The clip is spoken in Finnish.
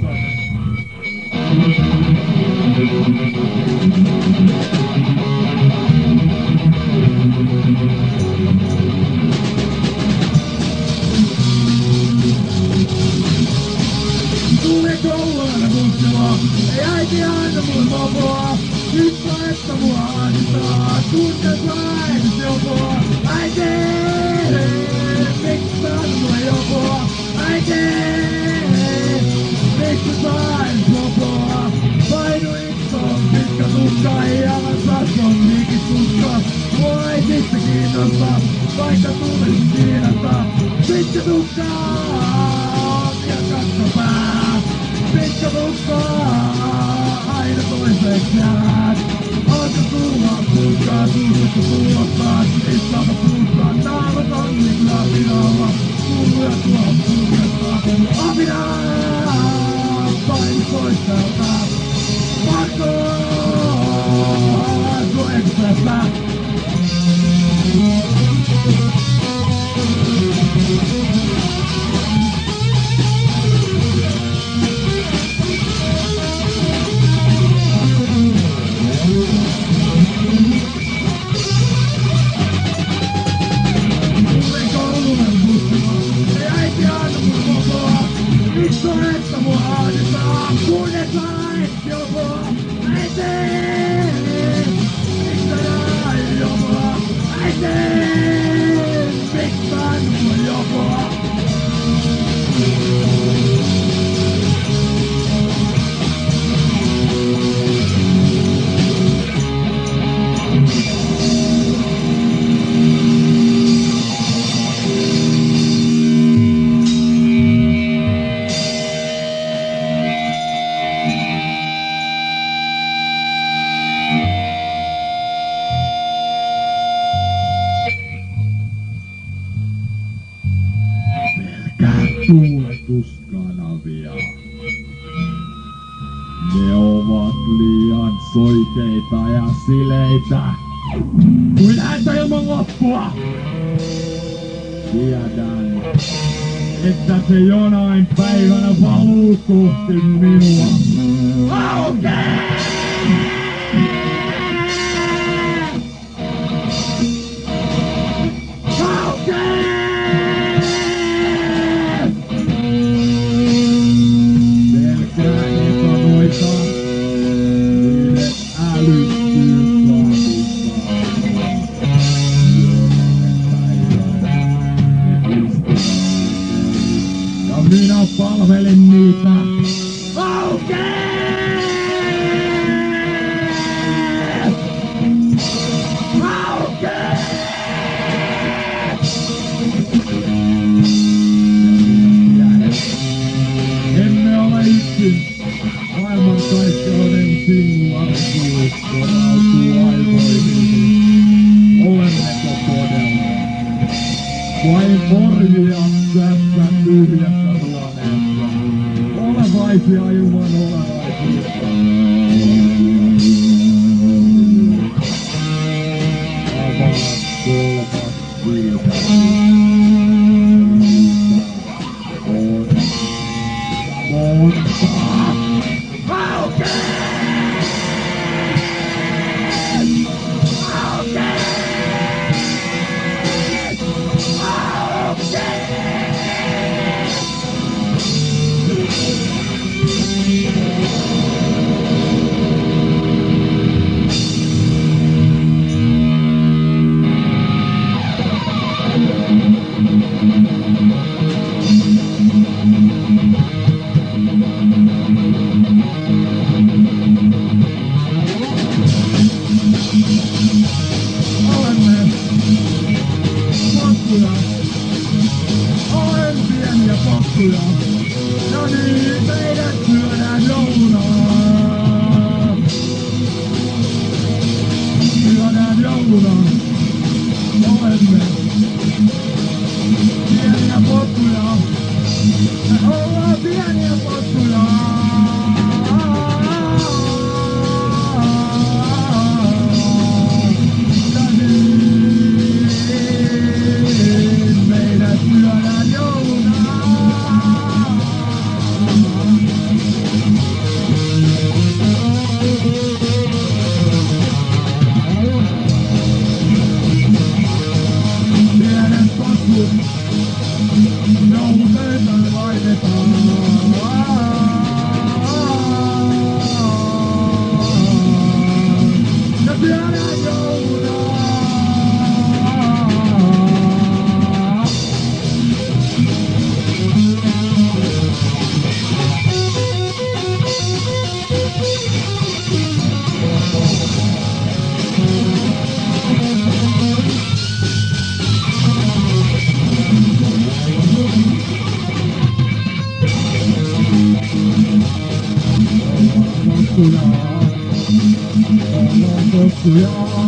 Tule kouluun muuttua, ei äiti anna mun mopoa. Nyt että mua antaa, tunnet vain jopoa. Äiti, miksi saat mua jopoa? Äiti, miksi sain mopoa? Painuit on pitkä tukka, jalassa on mikistukka. Mua ei sitten kiinnosta, vaikka tulisit kiinnostaa. Pitkä tukka ja kakkapää. Pitkä tukka, aina toiseksi jäät. Alka tulla pulkkaa, tuusikko tullottaa. Istalta puuttaa, naamat on niin lapinalla. Kuuluja tuolla pulkettaa. Apinaa, paini pois täältä. Pakko, sun ekstrasta. Että mua ahditaan, kun et vain jopoa. Äiti, miksi näin jopoa? Äiti, miksi näin mua jopoa? Tuuletuskanavia. Ne ovat liian soikeita ja sileitä kuin ääntä ilman loppua. Tiedän, että se jonain päivänä valuu kohti minua. Aukee! Minä palvelen niitä. Aukee! Aukee! Emme ole yksin. Maailmankaikkeuden singularisuus korautuu aivoihin. Olemmeko todella vain vormia tässä tyhjässä huoneessa? Olevaisia ilman olevaisuutta. Avaat kolmas siitä. Olen pieniä pakkuja, ja niin meidät syödään joulunaan. Syödään joulunaan. Olemme pieniä pakkuja. Me ollaan pieniä pakkuja. Meidät syödään joulunaan. 不要。